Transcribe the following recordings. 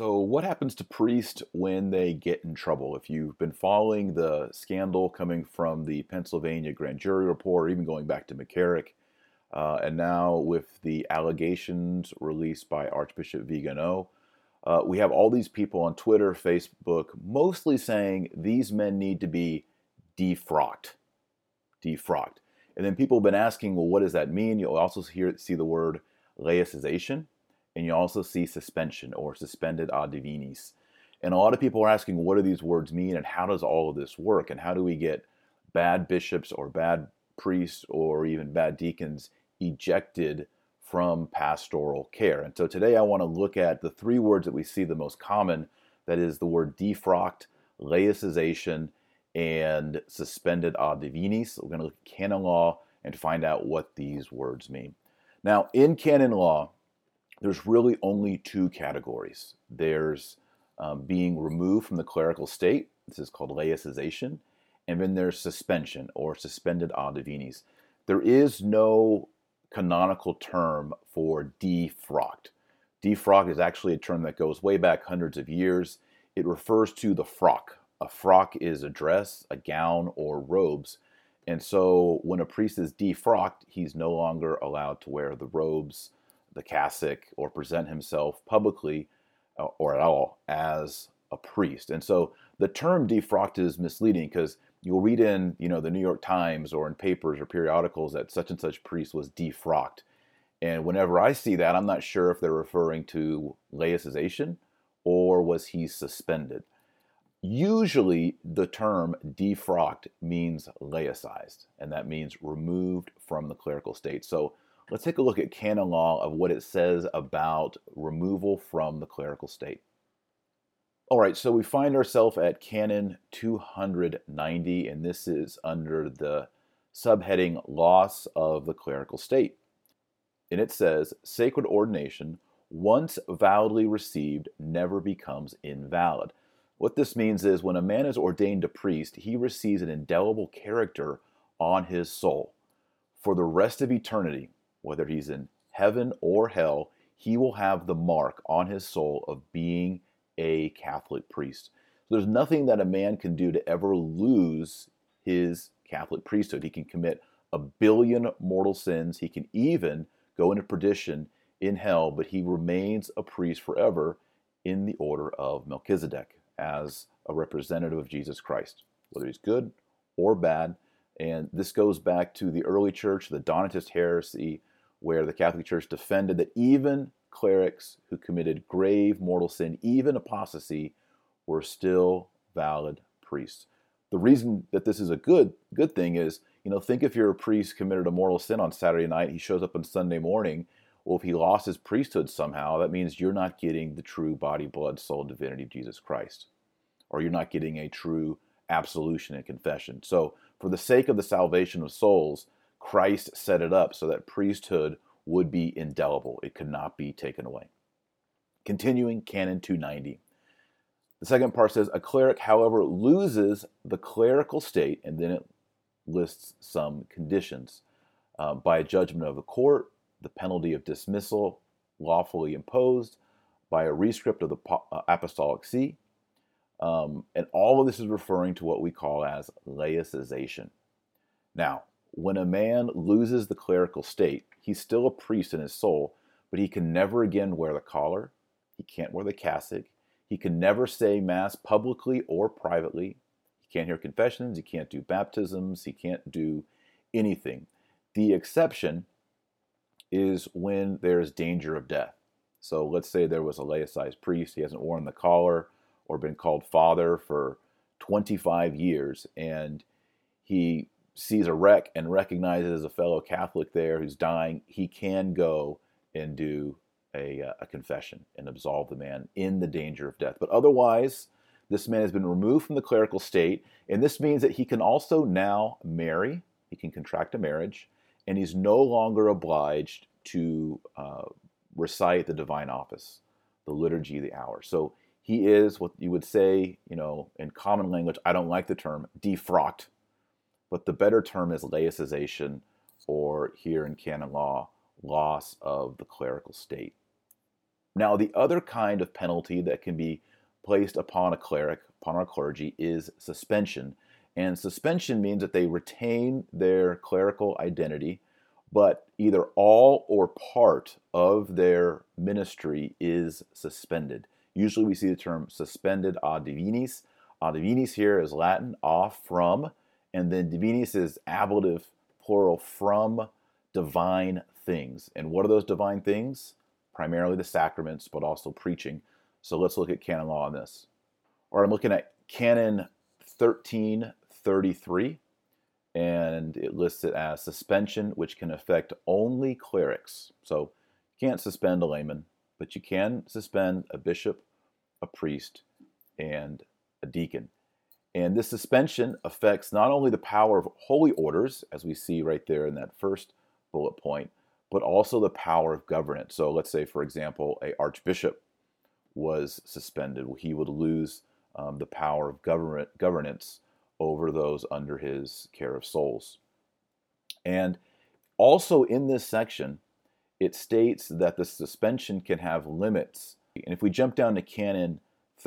So, what happens to priests when they get in trouble? If you've been following the scandal coming from the Pennsylvania grand jury report, or even going back to McCarrick, and now with the allegations released by Archbishop Vigano, we have all these people on Twitter, Facebook, mostly saying these men need to be defrocked. Defrocked. And then people have been asking, well, what does that mean? You'll also see the word laicization, and you also see suspension or suspended ad divinis. And a lot of people are asking, what do these words mean, and how does all of this work, and how do we get bad bishops or bad priests or even bad deacons ejected from pastoral care? And so today I want to look at the three words that we see the most common, that is the word defrocked, laicization, and suspended ad divinis. We're going to look at canon law and find out what these words mean. Now, in canon law, there's really only two categories. There's being removed from the clerical state. This is called laicization. And then there's suspension or suspended ad divinis. There is no canonical term for defrocked. Defrocked is actually a term that goes way back hundreds of years. It refers to the frock. A frock is a dress, a gown, or robes. And so when a priest is defrocked, he's no longer allowed to wear the robes, the cassock, or present himself publicly or at all as a priest. And so the term defrocked is misleading because you'll read in, the New York Times or in papers or periodicals that such and such priest was defrocked. And whenever I see that, I'm not sure if they're referring to laicization or was he suspended. Usually the term defrocked means laicized, and that means removed from the clerical state. So let's take a look at canon law of what it says about removal from the clerical state. All right, so we find ourselves at canon 290, and this is under the subheading loss of the clerical state. And it says, sacred ordination, once validly received, never becomes invalid. What this means is when a man is ordained a priest, he receives an indelible character on his soul. For the rest of eternity, whether he's in heaven or hell, he will have the mark on his soul of being a Catholic priest. So there's nothing that a man can do to ever lose his Catholic priesthood. He can commit a billion mortal sins. He can even go into perdition in hell, but he remains a priest forever in the order of Melchizedek as a representative of Jesus Christ, whether he's good or bad. And this goes back to the early church, the Donatist heresy, where the Catholic Church defended that even clerics who committed grave mortal sin, even apostasy, were still valid priests. The reason that this is a good thing is, think if you're a priest committed a mortal sin on Saturday night, he shows up on Sunday morning. Well, if he lost his priesthood somehow, that means you're not getting the true body, blood, soul, divinity of Jesus Christ, or you're not getting a true absolution and confession. So for the sake of the salvation of souls, Christ set it up so that priesthood would be indelible. It could not be taken away. Continuing, Canon 290. The second part says, a cleric, however, loses the clerical state, and then it lists some conditions. By a judgment of the court, the penalty of dismissal lawfully imposed, by a rescript of the Apostolic See, and all of this is referring to what we call as laicization. Now, when a man loses the clerical state, he's still a priest in his soul, but he can never again wear the collar. He can't wear the cassock. He can never say Mass publicly or privately. He can't hear confessions. He can't do baptisms. He can't do anything. The exception is when there's danger of death. So let's say there was a laicized priest. He hasn't worn the collar or been called father for 25 years, and he sees a wreck and recognizes a fellow Catholic there who's dying. He can go and do a confession and absolve the man in the danger of death. But otherwise, this man has been removed from the clerical state, and this means that he can also now marry. He can contract a marriage, and he's no longer obliged to recite the divine office, the liturgy of the hour. So he is what you would say, in common language, I don't like the term defrocked, but the better term is laicization, or here in canon law, loss of the clerical state. Now, the other kind of penalty that can be placed upon a cleric, upon our clergy, is suspension. And suspension means that they retain their clerical identity, but either all or part of their ministry is suspended. Usually we see the term suspended ad divinis. Ad divinis here is Latin, off from, and then divinis is ablative plural, from divine things. And what are those divine things? Primarily the sacraments, but also preaching. So let's look at canon law on this. Or I'm looking at Canon 1333, and it lists it as suspension, which can affect only clerics. So you can't suspend a layman, but you can suspend a bishop, a priest, and a deacon. And this suspension affects not only the power of holy orders, as we see right there in that first bullet point, but also the power of governance. So let's say, for example, an archbishop was suspended. He would lose the power of governance over those under his care of souls. And also in this section, it states that the suspension can have limits. And if we jump down to Canon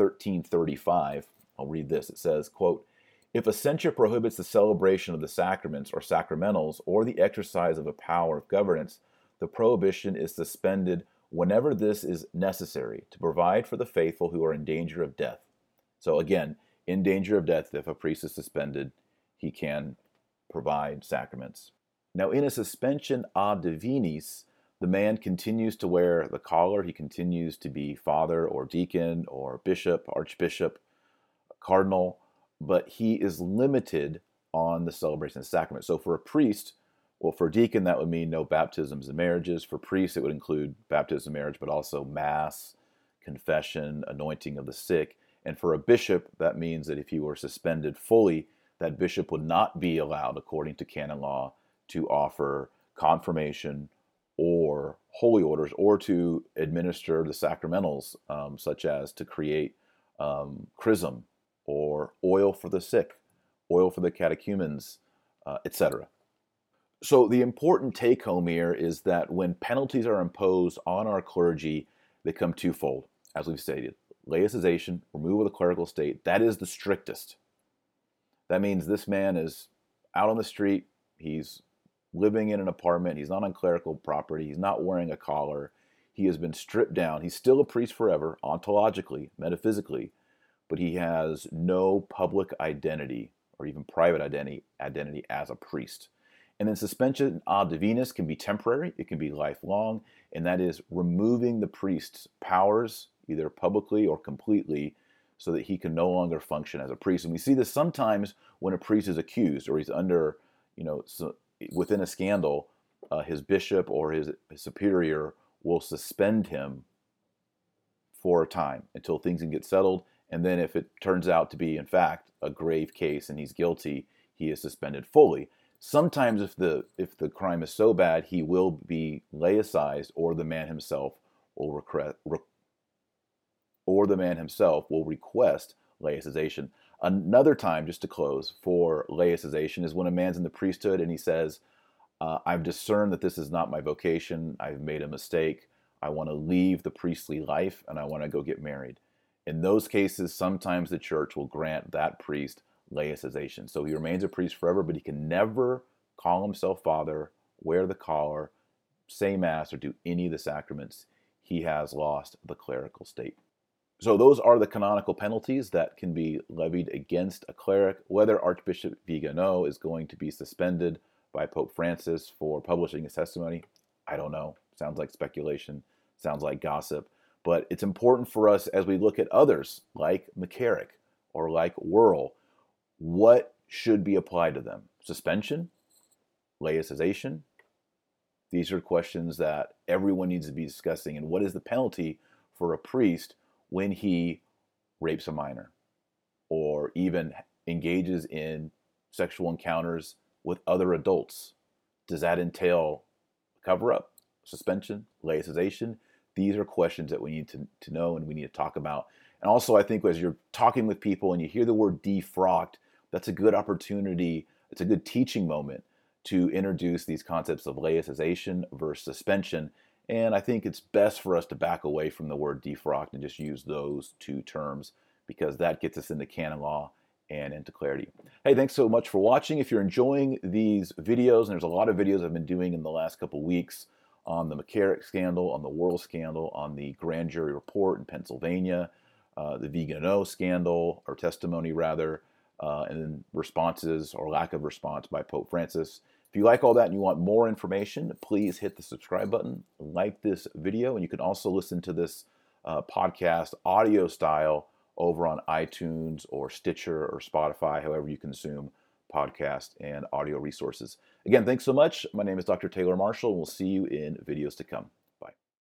1335, I'll read this. It says, quote, "If a censure prohibits the celebration of the sacraments or sacramentals or the exercise of a power of governance, the prohibition is suspended whenever this is necessary to provide for the faithful who are in danger of death." So again, in danger of death, if a priest is suspended, he can provide sacraments. Now, in a suspension ad divinis, the man continues to wear the collar. He continues to be father or deacon or bishop, archbishop, cardinal, but he is limited on the celebration of the sacrament. So for a priest, well, for a deacon, that would mean no baptisms and marriages. For priests, it would include baptism, marriage, but also mass, confession, anointing of the sick. And for a bishop, that means that if he were suspended fully, that bishop would not be allowed, according to canon law, to offer confirmation or holy orders or to administer the sacramentals, such as to create chrism or oil for the sick, oil for the catechumens, etc. So the important take-home here is that when penalties are imposed on our clergy, they come twofold, as we've stated. Laicization, removal of the clerical state, that is the strictest. That means this man is out on the street, he's living in an apartment, he's not on clerical property, he's not wearing a collar, he has been stripped down. He's still a priest forever, ontologically, metaphysically, but he has no public identity or even private identity as a priest. And then suspension ad divinis can be temporary, it can be lifelong, and that is removing the priest's powers, either publicly or completely, so that he can no longer function as a priest. And we see this sometimes when a priest is accused or he's under, within a scandal, his bishop or his superior will suspend him for a time until things can get settled. And then if it turns out to be, in fact, a grave case and he's guilty, he is suspended fully. Sometimes if the crime is so bad, he will be laicized, or the man himself will request laicization. Another time, just to close, for laicization is when a man's in the priesthood and he says, I've discerned that this is not my vocation, I've made a mistake, I want to leave the priestly life and I want to go get married. In those cases, sometimes the church will grant that priest laicization. So he remains a priest forever, but he can never call himself father, wear the collar, say mass, or do any of the sacraments. He has lost the clerical state. So those are the canonical penalties that can be levied against a cleric. Whether Archbishop Vigano is going to be suspended by Pope Francis for publishing his testimony, I don't know. Sounds like speculation, sounds like gossip. But it's important for us as we look at others like McCarrick or like Wuerl, what should be applied to them? Suspension? Laicization? These are questions that everyone needs to be discussing. And what is the penalty for a priest when he rapes a minor or even engages in sexual encounters with other adults? Does that entail cover-up, suspension, laicization? These are questions that we need to know and we need to talk about. And also, I think as you're talking with people and you hear the word defrocked, that's a good opportunity, it's a good teaching moment to introduce these concepts of laicization versus suspension And I think it's best for us to back away from the word defrocked and just use those two terms because that gets us into canon law and into clarity. Hey, thanks so much for watching. If you're enjoying these videos, and there's a lot of videos I've been doing in the last couple weeks on the McCarrick scandal, on the Wuerl scandal, on the grand jury report in Pennsylvania, the Vegan O scandal, or testimony rather, and then responses or lack of response by Pope Francis. If you like all that and you want more information, please hit the subscribe button, like this video, and you can also listen to this podcast audio style over on iTunes or Stitcher or Spotify, however you consume podcast and audio resources. Again, thanks so much. My name is Dr. Taylor Marshall, and we'll see you in videos to come.